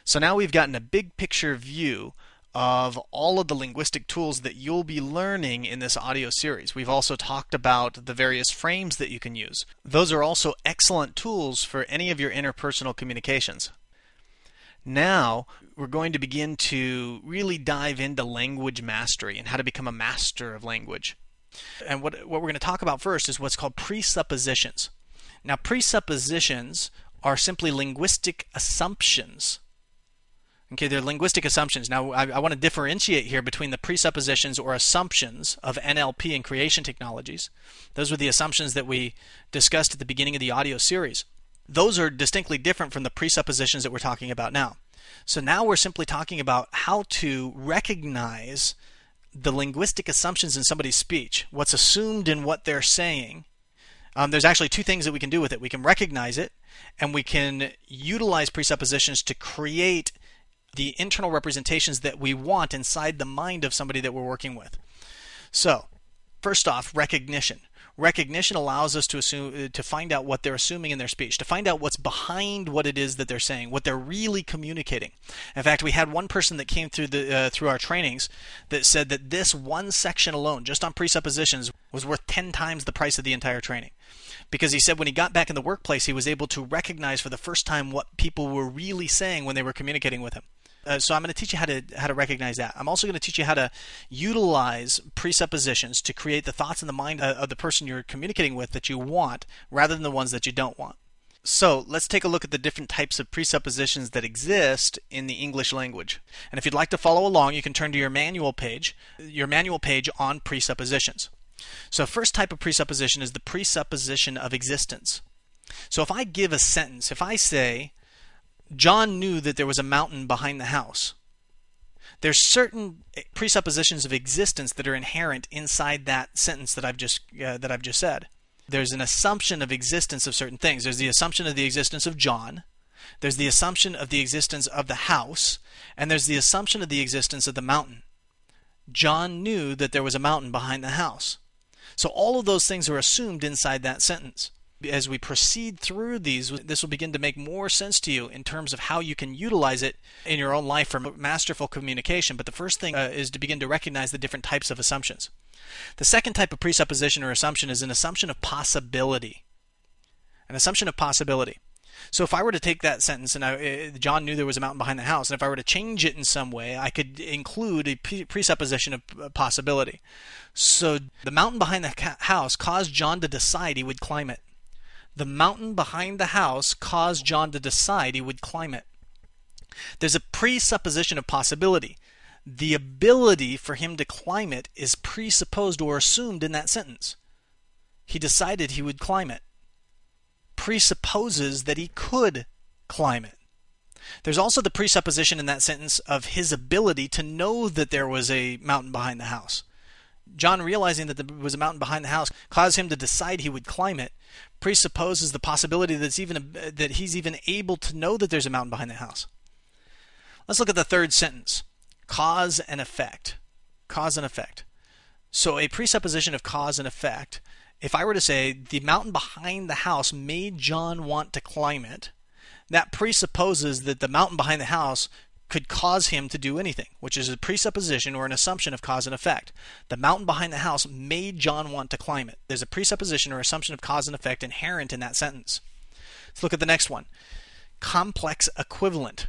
So now we've gotten a big picture view of all of the linguistic tools that you'll be learning in this audio series. We've also talked about the various frames that you can use. Those are also excellent tools for any of your interpersonal communications. Now we're going to begin to really dive into language mastery and how to become a master of language. And what we're going to talk about first is what's called presuppositions. Now, presuppositions are simply linguistic assumptions. Okay, they're linguistic assumptions. Now, I want to differentiate here between the presuppositions or assumptions of NLP and creation technologies. Those were the assumptions that we discussed at the beginning of the audio series. Those are distinctly different from the presuppositions that we're talking about now. So now we're simply talking about how to recognize the linguistic assumptions in somebody's speech, what's assumed in what they're saying. There's actually two things that we can do with it. We can recognize it, and we can utilize presuppositions to create the internal representations that we want inside the mind of somebody that we're working with. So, first off, recognition. Recognition allows us to find out what they're assuming in their speech, to find out what's behind what it is that they're saying, what they're really communicating. In fact, we had one person that came through our trainings that said that this one section alone, just on presuppositions, was worth 10 times the price of the entire training. Because he said when he got back in the workplace, he was able to recognize for the first time what people were really saying when they were communicating with him. So I'm going to teach you how to recognize that. I'm also going to teach you how to utilize presuppositions to create the thoughts in the mind of the person you're communicating with that you want, rather than the ones that you don't want. So let's take a look at the different types of presuppositions that exist in the English language. And if you'd like to follow along, you can turn to your manual page on presuppositions. So first type of presupposition is the presupposition of existence. So if I give a sentence, if I say, John knew that there was a mountain behind the house, there's certain presuppositions of existence that are inherent inside that sentence that I've just said. There's an assumption of existence of certain things. There's the assumption of the existence of John. There's the assumption of the existence of the house. And there's the assumption of the existence of the mountain. John knew that there was a mountain behind the house. So all of those things are assumed inside that sentence. As we proceed through these, this will begin to make more sense to you in terms of how you can utilize it in your own life for masterful communication. But the first thing is to begin to recognize the different types of assumptions. The second type of presupposition or assumption is an assumption of possibility. An assumption of possibility. So if I were to take that sentence and John knew there was a mountain behind the house, and if I were to change it in some way, I could include a presupposition of possibility. So the mountain behind the house caused John to decide he would climb it. The mountain behind the house caused John to decide he would climb it. There's a presupposition of possibility. The ability for him to climb it is presupposed or assumed in that sentence. He decided he would climb it. Presupposes that he could climb it. There's also the presupposition in that sentence of his ability to know that there was a mountain behind the house. John realizing that there was a mountain behind the house caused him to decide he would climb it, presupposes the possibility that he's even able to know that there's a mountain behind the house. Let's look at the third sentence. Cause and effect. Cause and effect. So a presupposition of cause and effect, if I were to say the mountain behind the house made John want to climb it, that presupposes that the mountain behind the house could cause him to do anything, which is a presupposition or an assumption of cause and effect. The mountain behind the house made John want to climb it. There's a presupposition or assumption of cause and effect inherent in that sentence. Let's look at the next one. Complex equivalent.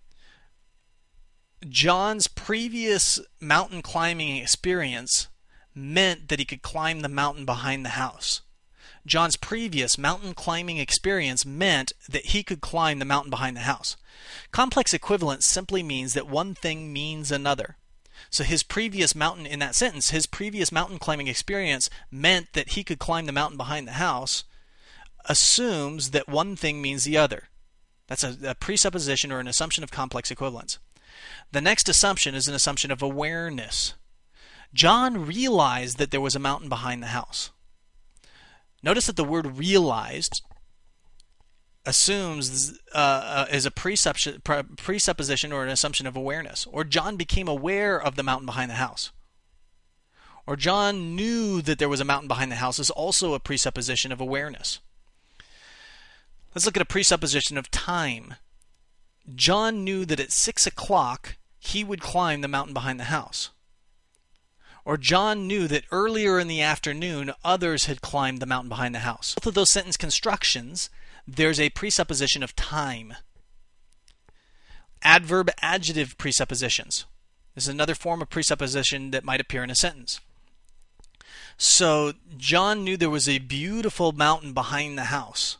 John's previous mountain climbing experience meant that he could climb the mountain behind the house. John's previous mountain climbing experience meant that he could climb the mountain behind the house. Complex equivalence simply means that one thing means another. So his previous mountain in that sentence, his previous mountain climbing experience meant that he could climb the mountain behind the house, assumes that one thing means the other. That's a presupposition or an assumption of complex equivalence. The next assumption is an assumption of awareness. John realized that there was a mountain behind the house. Notice that the word realized assumes is a presupposition or an assumption of awareness. Or John became aware of the mountain behind the house. Or John knew that there was a mountain behind the house is also a presupposition of awareness. Let's look at a presupposition of time. John knew that at 6 o'clock he would climb the mountain behind the house. Or John knew that earlier in the afternoon others had climbed the mountain behind the house. Both of those sentence constructions, there's a presupposition of time. Adverb-adjective presuppositions. This is another form of presupposition that might appear in a sentence. So John knew there was a beautiful mountain behind the house.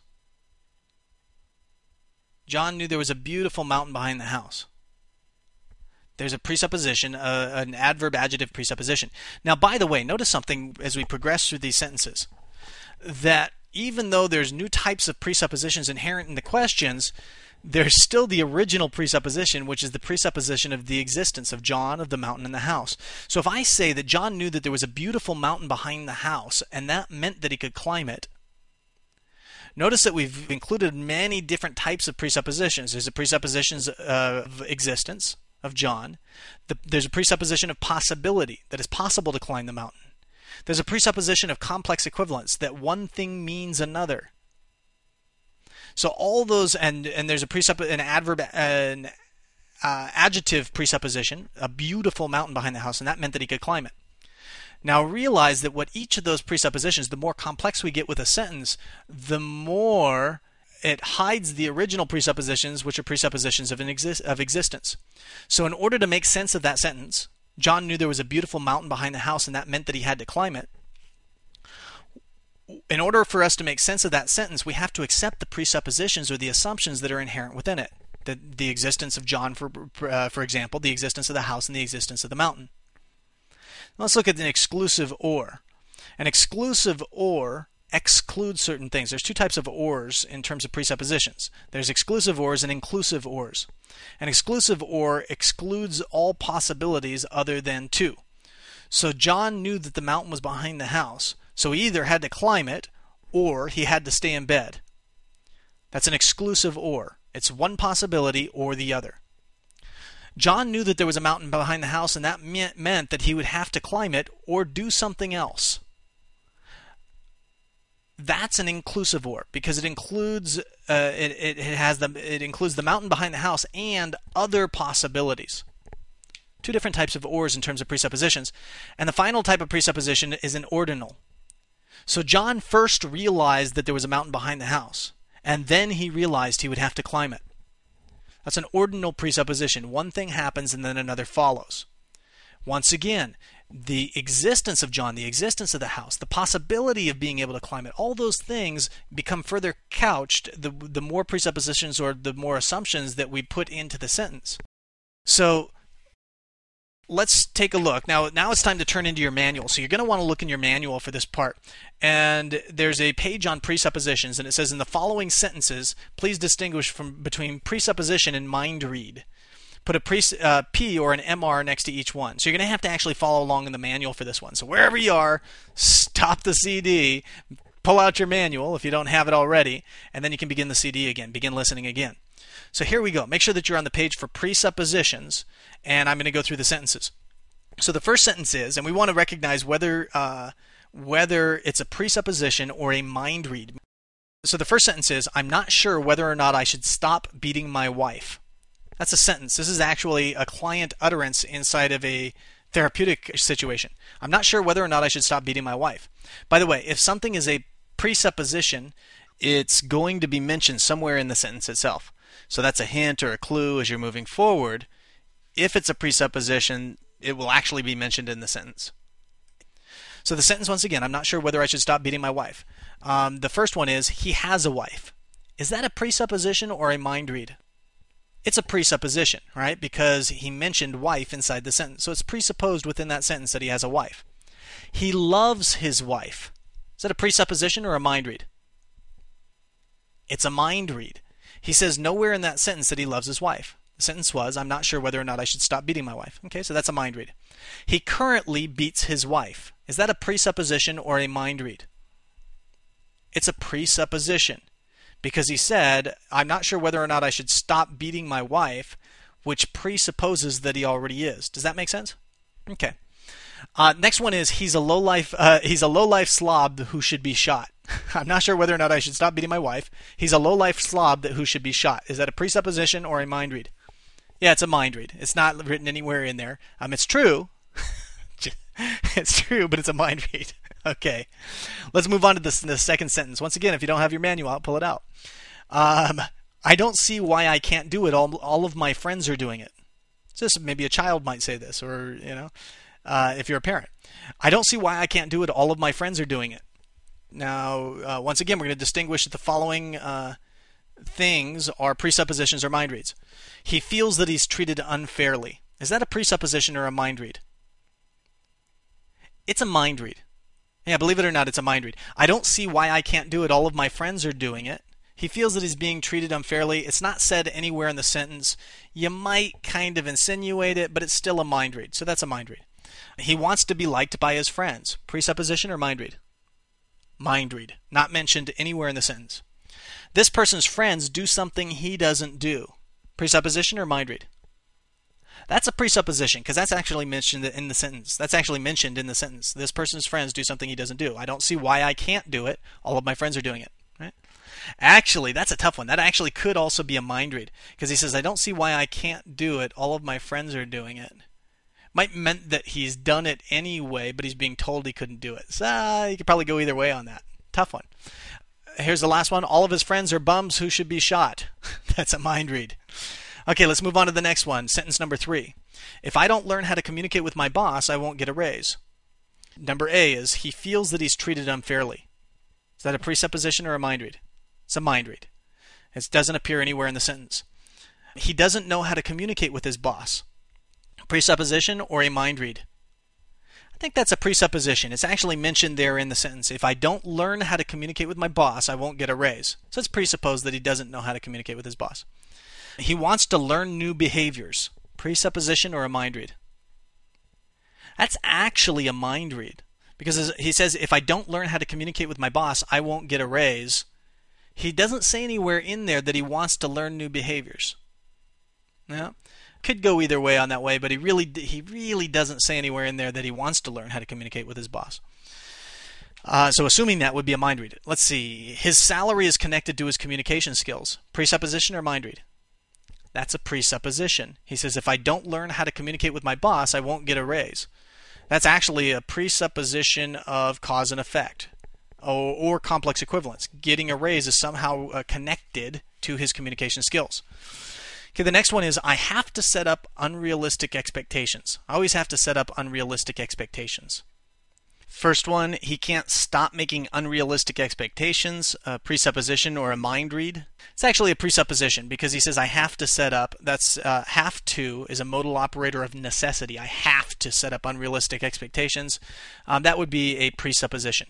John knew there was a beautiful mountain behind the house. There's a presupposition, an adverb-adjective presupposition. Now, by the way, notice something as we progress through these sentences, that even though there's new types of presuppositions inherent in the questions, there's still the original presupposition, which is the presupposition of the existence of John, of the mountain, and the house. So if I say that John knew that there was a beautiful mountain behind the house, and that meant that he could climb it, notice that we've included many different types of presuppositions. There's a presupposition of existence of John. There's a presupposition of possibility, that it's possible to climb the mountain. There's a presupposition of complex equivalence, that one thing means another. So all those, and there's an adjective presupposition, a beautiful mountain behind the house, and that meant that he could climb it. Now realize that what each of those presuppositions, the more complex we get with a sentence, the more it hides the original presuppositions, which are presuppositions of existence. So in order to make sense of that sentence, John knew there was a beautiful mountain behind the house, and that meant that he had to climb it. In order for us to make sense of that sentence, we have to accept the presuppositions or the assumptions that are inherent within it. The existence of John, for example, the existence of the house, and the existence of the mountain. Let's look at an exclusive or. An exclusive or excludes certain things. There's two types of ors in terms of presuppositions. There's exclusive ors and inclusive ors. An exclusive or excludes all possibilities other than two. So John knew that the mountain was behind the house, so he either had to climb it or he had to stay in bed. That's an exclusive or. It's one possibility or the other. John knew that there was a mountain behind the house, and that meant that he would have to climb it or do something else. That's an inclusive or, because it includes it includes the mountain behind the house and other possibilities. Two different types of ors in terms of presuppositions. And the final type of presupposition is an ordinal. So John first realized that there was a mountain behind the house, and then he realized he would have to climb it. That's an ordinal presupposition. One thing happens and then another follows. Once again, the existence of John, the existence of the house, the possibility of being able to climb it, all those things become further couched the more presuppositions or the more assumptions that we put into the sentence. So let's take a look. Now it's time to turn into your manual. So you're going to want to look in your manual for this part. And there's a page on presuppositions, and it says, in the following sentences, please distinguish between presupposition and mind read. Put a P or an MR next to each one. So you're going to have to actually follow along in the manual for this one. So wherever you are, stop the CD, pull out your manual if you don't have it already, and then you can begin the CD again, begin listening again. So here we go. Make sure that you're on the page for presuppositions, and I'm going to go through the sentences. So the first sentence is, and we want to recognize whether it's a presupposition or a mind read. So the first sentence is, I'm not sure whether or not I should stop beating my wife. That's a sentence. This is actually a client utterance inside of a therapeutic situation. I'm not sure whether or not I should stop beating my wife. By the way, if something is a presupposition, it's going to be mentioned somewhere in the sentence itself. So that's a hint or a clue as you're moving forward. If it's a presupposition, it will actually be mentioned in the sentence. So the sentence, once again, I'm not sure whether I should stop beating my wife. The first one is, he has a wife. Is that a presupposition or a mind read? It's a presupposition, right? Because he mentioned wife inside the sentence. So it's presupposed within that sentence that he has a wife. He loves his wife. Is that a presupposition or a mind read? It's a mind read. He says nowhere in that sentence that he loves his wife. The sentence was, I'm not sure whether or not I should stop beating my wife. Okay, so that's a mind read. He currently beats his wife. Is that a presupposition or a mind read? It's a presupposition. Because he said, I'm not sure whether or not I should stop beating my wife, which presupposes that he already is. Does that make sense? Okay. Next one is, he's a low-life slob who should be shot. I'm not sure whether or not I should stop beating my wife. He's a low-life slob who should be shot. Is that a presupposition or a mind read? Yeah, it's a mind read. It's not written anywhere in there. It's true. It's true, but it's a mind read. Okay. Let's move on to the second sentence. Once again, if you don't have your manual out, pull it out. I don't see why I can't do it. All of my friends are doing it. So this, maybe a child might say this, or, if you're a parent. I don't see why I can't do it. All of my friends are doing it. Now, once again, we're going to distinguish that the following things are presuppositions or mind reads. He feels that he's treated unfairly. Is that a presupposition or a mind read? It's a mind read. Yeah, believe it or not, it's a mind read. I don't see why I can't do it. All of my friends are doing it. He feels that he's being treated unfairly. It's not said anywhere in the sentence. You might kind of insinuate it, but it's still a mind read. So that's a mind read. He wants to be liked by his friends. Presupposition or mind read? Mind read. Not mentioned anywhere in the sentence. This person's friends do something he doesn't do. Presupposition or mind read? That's a presupposition because that's actually mentioned in the sentence. That's actually mentioned in the sentence. This person's friends do something he doesn't do. I don't see why I can't do it. All of my friends are doing it. Right? Actually, that's a tough one. That actually could also be a mind read because he says, I don't see why I can't do it. All of my friends are doing it. Might meant that he's done it anyway, but he's being told he couldn't do it. So you could probably go either way on that. Tough one. Here's the last one. All of his friends are bums who should be shot. That's a mind read. Okay, let's move on to the next one. Sentence number 3. If I don't learn how to communicate with my boss, I won't get a raise. Number A is he feels that he's treated unfairly. Is that a presupposition or a mind read? It's a mind read. It doesn't appear anywhere in the sentence. He doesn't know how to communicate with his boss. Presupposition or a mind read? I think that's a presupposition. It's actually mentioned there in the sentence. If I don't learn how to communicate with my boss, I won't get a raise. So it's presupposed that he doesn't know how to communicate with his boss. He wants to learn new behaviors. Presupposition or a mind read? That's actually a mind read. Because he says, if I don't learn how to communicate with my boss, I won't get a raise. He doesn't say anywhere in there that he wants to learn new behaviors. Yeah. Could go either way on that way, but he really doesn't say anywhere in there that he wants to learn how to communicate with his boss. So assuming that would be a mind read. Let's see. His salary is connected to his communication skills. Presupposition or mind read? That's a presupposition. He says, if I don't learn how to communicate with my boss, I won't get a raise. That's actually a presupposition of cause and effect, or complex equivalence. Getting a raise is somehow connected to his communication skills. Okay, the next one is I have to set up unrealistic expectations. I always have to set up unrealistic expectations. First one, he can't stop making unrealistic expectations, a presupposition or a mind read. It's actually a presupposition because he says I have to set up. That's have to is a modal operator of necessity. I have to set up unrealistic expectations. That would be a presupposition.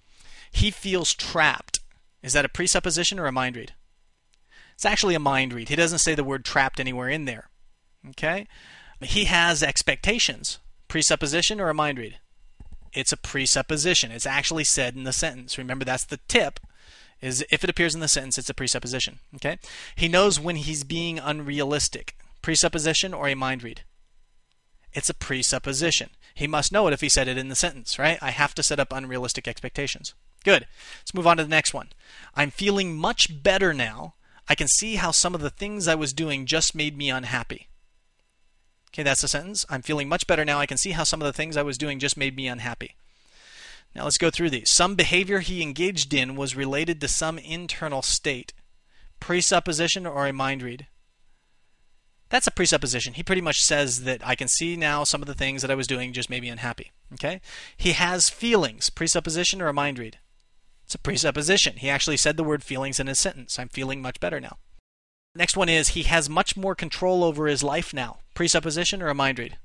He feels trapped. Is that a presupposition or a mind read? It's actually a mind read. He doesn't say the word trapped anywhere in there. Okay? He has expectations. Presupposition or a mind read? It's a presupposition. It's actually said in the sentence. Remember, that's the tip, is if it appears in the sentence, it's a presupposition. Okay? He knows when he's being unrealistic. Presupposition or a mind read? It's a presupposition. He must know it if he said it in the sentence, right? I have to set up unrealistic expectations. Good. Let's move on to the next one. I'm feeling much better now. I can see how some of the things I was doing just made me unhappy. Okay, that's the sentence. I'm feeling much better now. I can see how some of the things I was doing just made me unhappy. Now let's go through these. Some behavior he engaged in was related to some internal state. Presupposition or a mind read? That's a presupposition. He pretty much says that I can see now some of the things that I was doing just made me unhappy. Okay? He has feelings. Presupposition or a mind read? It's a presupposition. He actually said the word feelings in his sentence. I'm feeling much better now. Next one is he has much more control over his life now. Presupposition or a mind read?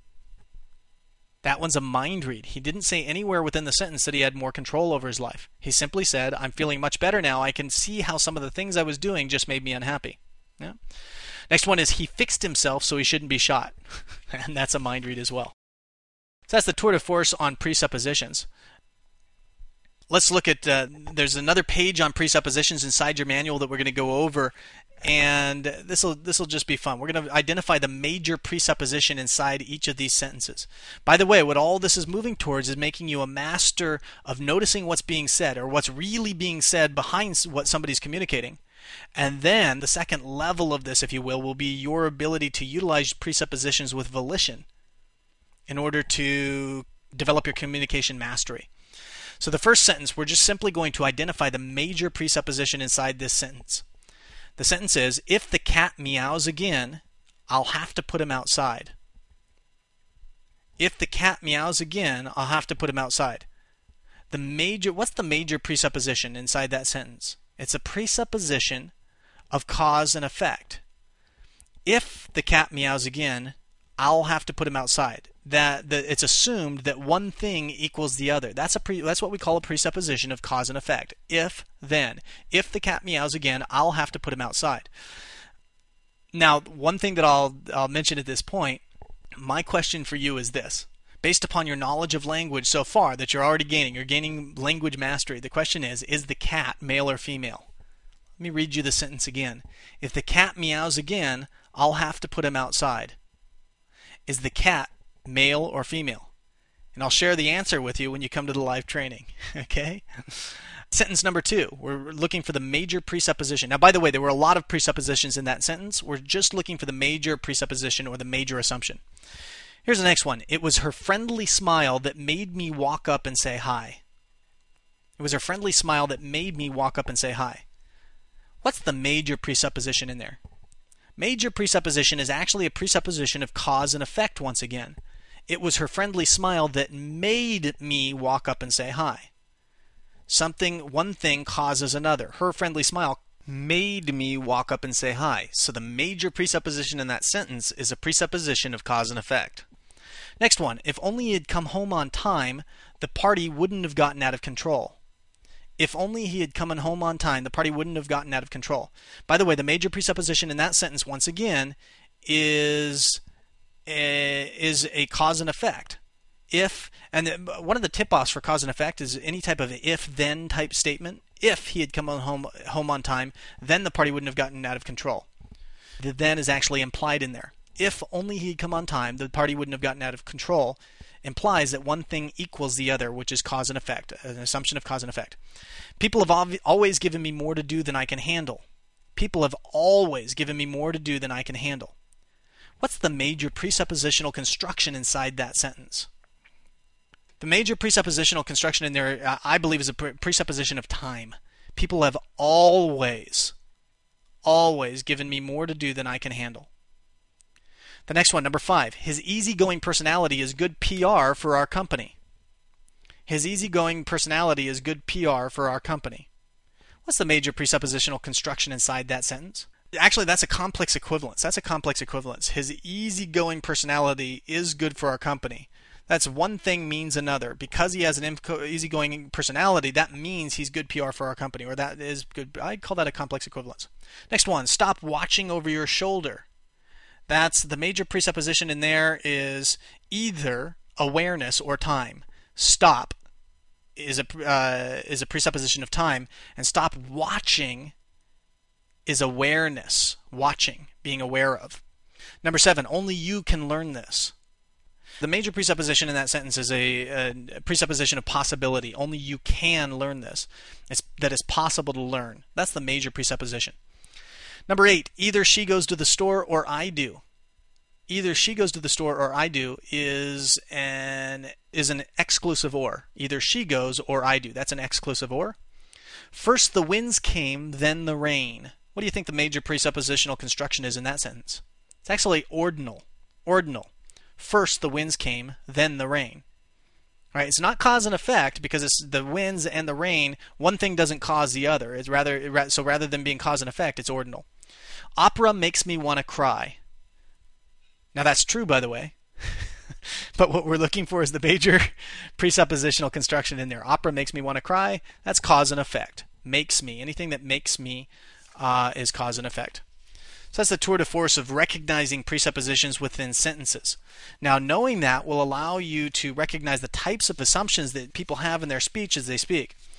That one's a mind read. He didn't say anywhere within the sentence that he had more control over his life. He simply said, I'm feeling much better now. I can see how some of the things I was doing just made me unhappy. Yeah? Next one is he fixed himself so he shouldn't be shot. And that's a mind read as well. So that's the tour de force on presuppositions. let's look at, there's another page on presuppositions inside your manual that we're going to go over, and this will just be fun. We're going to identify the major presupposition inside each of these sentences. By the way, what all this is moving towards is making you a master of noticing what's being said, or what's really being said behind what somebody's communicating. And then the second level of this, if you will be your ability to utilize presuppositions with volition in order to develop your communication mastery. So the first sentence, we're just simply going to identify the major presupposition inside this sentence. The sentence is, if the cat meows again, I'll have to put him outside. If the cat meows again, I'll have to put him outside. What's the major presupposition inside that sentence? It's a presupposition of cause and effect. If the cat meows again, I'll have to put him outside. It's assumed that one thing equals the other. That's what we call a presupposition of cause and effect. If, then. If the cat meows again, I'll have to put him outside. Now, one thing that I'll mention at this point, my question for you is this. Based upon your knowledge of language so far that you're already gaining, you're gaining language mastery. The question is the cat male or female? Let me read you the sentence again. If the cat meows again, I'll have to put him outside. Is the cat male or female? And I'll share the answer with you when you come to the live training. Okay? Sentence number 2, we're looking for the major presupposition. Now, by the way, there were a lot of presuppositions in that sentence. We're just looking for the major presupposition or the major assumption. Here's the next one. It was her friendly smile that made me walk up and say hi. It was her friendly smile that made me walk up and say hi. What's the major presupposition in there? Major presupposition is actually a presupposition of cause and effect once again. It was her friendly smile that made me walk up and say hi. One thing causes another. Her friendly smile made me walk up and say hi. So the major presupposition in that sentence is a presupposition of cause and effect. Next one. If only he had come home on time, the party wouldn't have gotten out of control. If only he had come home on time, the party wouldn't have gotten out of control. By the way, the major presupposition in that sentence, once again, is a cause and effect. One of the tip-offs for cause and effect is any type of if-then type statement. If he had come home on time, then the party wouldn't have gotten out of control. The then is actually implied in there. If only he had come on time, the party wouldn't have gotten out of control, implies that one thing equals the other, which is cause and effect, an assumption of cause and effect. People have always given me more to do than I can handle. People have always given me more to do than I can handle. What's the major presuppositional construction inside that sentence? The major presuppositional construction in there, I believe, is a presupposition of time. People have always given me more to do than I can handle. The next one, number 5. His easygoing personality is good PR for our company. His easygoing personality is good PR for our company. What's the major presuppositional construction inside that sentence? Actually, that's a complex equivalence. His easygoing personality is good for our company. That's one thing means another. Because he has an easygoing personality, that means he's good PR for our company, or that is good. I call that a complex equivalence. Next one, stop watching over your shoulder. That's the major presupposition in there is either awareness or time. Stop is a presupposition of time, and stop watching is awareness, watching, being aware of. Number 7, only you can learn this. The major presupposition in that sentence is a presupposition of possibility. Only you can learn this. That it's possible to learn. That's the major presupposition. Number 8, either she goes to the store or I do. Either she goes to the store or I do is an exclusive or. Either she goes or I do. That's an exclusive or. First the winds came, then the rain. What do you think the major presuppositional construction is in that sentence? It's actually ordinal. Ordinal. First the winds came, then the rain. Right? It's not cause and effect because it's the winds and the rain. One thing doesn't cause the other. It's rather than being cause and effect, it's ordinal. Opera makes me want to cry. Now that's true, by the way. But what we're looking for is the major presuppositional construction in there. Opera makes me want to cry. That's cause and effect. Makes me. Anything that makes me is cause and effect. So that's the tour de force of recognizing presuppositions within sentences. Now, knowing that will allow you to recognize the types of assumptions that people have in their speech as they speak.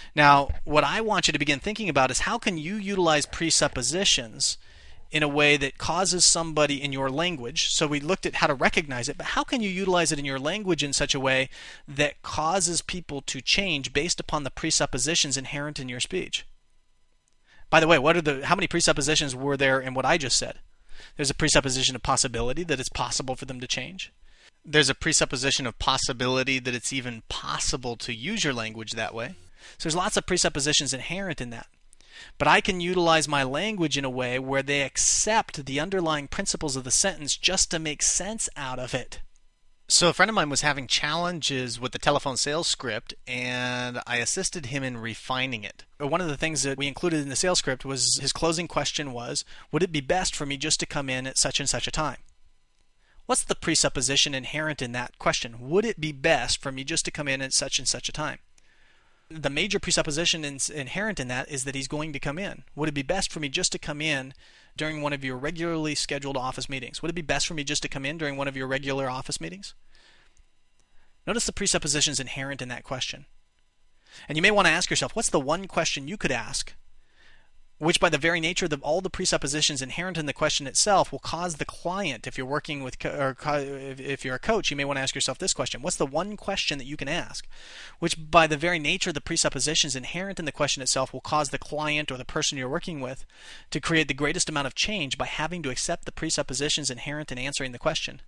Now, what I want you to begin thinking about is how can you utilize presuppositions in a way that causes somebody in your language. So we looked at how to recognize it, but how can you utilize it in your language in such a way that causes people to change based upon the presuppositions inherent in your speech? By the way, how many presuppositions were there in what I just said? There's a presupposition of possibility that it's possible for them to change. There's a presupposition of possibility that it's even possible to use your language that way. So there's lots of presuppositions inherent in that. But I can utilize my language in a way where they accept the underlying principles of the sentence just to make sense out of it. So a friend of mine was having challenges with the telephone sales script, and I assisted him in refining it. One of the things that we included in the sales script was his closing question was, would it be best for me just to come in at such and such a time? What's the presupposition inherent in that question? Would it be best for me just to come in at such and such a time? The major presupposition inherent in that is that he's going to come in. Would it be best for me just to come in during one of your regularly scheduled office meetings? Would it be best for me just to come in during one of your regular office meetings? Notice the presuppositions inherent in that question. And you may want to ask yourself, what's the one question you could ask which by the very nature of all the presuppositions inherent in the question itself will cause the client, if you're working with, or if you're a coach, you may want to ask yourself this question. What's the one question that you can ask, which by the very nature of the presuppositions inherent in the question itself will cause the client or the person you're working with to create the greatest amount of change by having to accept the presuppositions inherent in answering the question?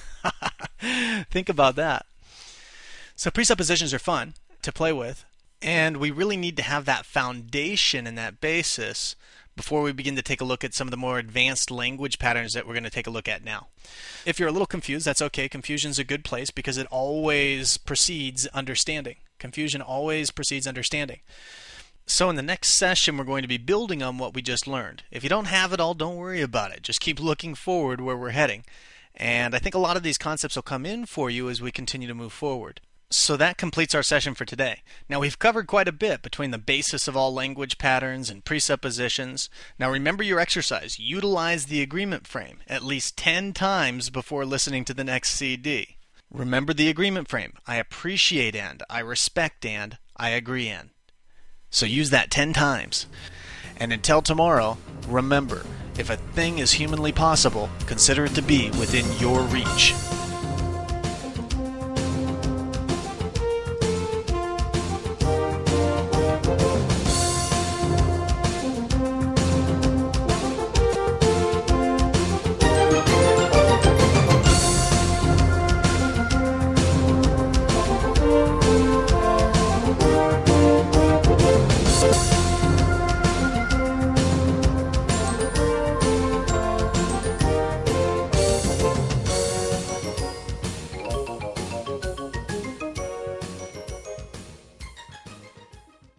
Think about that. So presuppositions are fun to play with. And we really need to have that foundation and that basis before we begin to take a look at some of the more advanced language patterns that we're going to take a look at now. If you're a little confused, that's okay. Confusion's a good place because it always precedes understanding. Confusion always precedes understanding. So in the next session, we're going to be building on what we just learned. If you don't have it all, don't worry about it. Just keep looking forward where we're heading. And I think a lot of these concepts will come in for you as we continue to move forward. So that completes our session for today. Now we've covered quite a bit between the basis of all language patterns and presuppositions. Now remember your exercise. Utilize the agreement frame at least 10 times before listening to the next CD. Remember the agreement frame. I appreciate and, I respect and, I agree and. So use that 10 times. And until tomorrow, remember, if a thing is humanly possible, consider it to be within your reach.